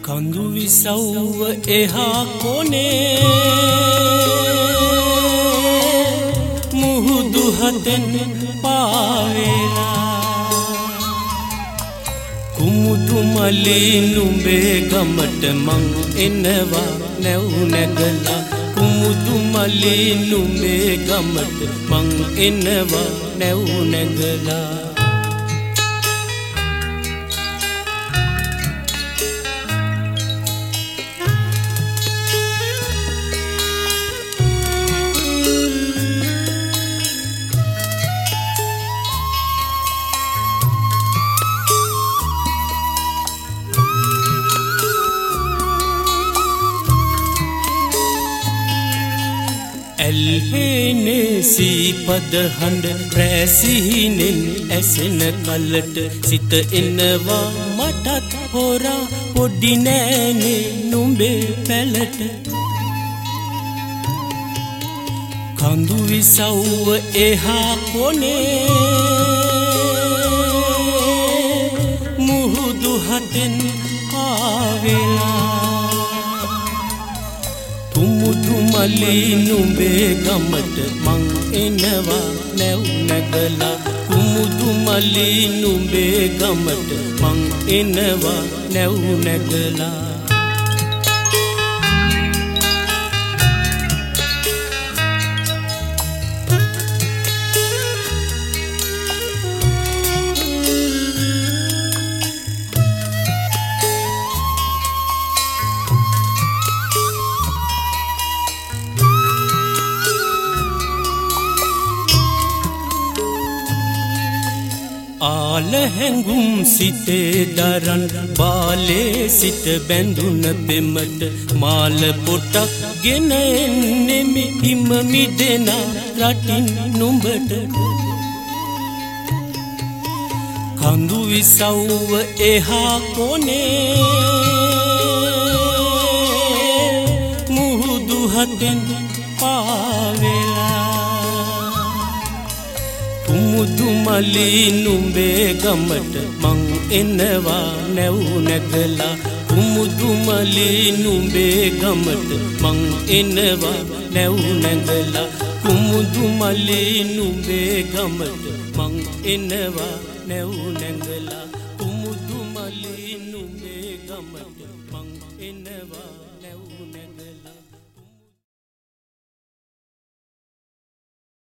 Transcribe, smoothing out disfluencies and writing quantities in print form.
කඳු විසව්ව එහා කොනේ මුහුදු හතෙන් පාවෙලා කුමුදු මලේ නුඹේ ගමට මං එනවා නැව් නැගලා කුමුදු මලේ නුඹේ ගමට මං එනවා නැව් නැගලා ඇල්හෙනේ සීපද හඬ රැසිහිනෙන් ඇසෙන කලට සිත එනවා මටත් හොරා පොඩි නෑනේ නුඹේ පැලට කඳු විසව්ව එහා කොනේ මුහුදු හතෙන් ආවෙලා කුමුදු මලේ නුඹේ ගමට මං එනවා නැව් නැගලා කුමුදු මලේ නුඹේ ගමට මං එනවා නැව් නැගලා ආල හැඟුම් සිතේ දරන් බාලේ සිට බැඳුන පෙමට මාල පොටක් ගෙන එන්නෙමි හිම මිදෙන රටින් නුඹට කඳු විසව්ව එහා කොනේ මුහුදු හතෙන් පාවෙලා කුමුදු මලේ නුඹේ ගමට මං එනවා නැව් නැගලා කුමුදු මලේ නුඹේ ගමට මං එනවා නැව් නැගලා කුමුදු මලේ නුඹේ ගමට මං එනවා නැව් නැගලා කුමුදු මලේ නුඹේ ගමට මං එනවා නැව් නැගලා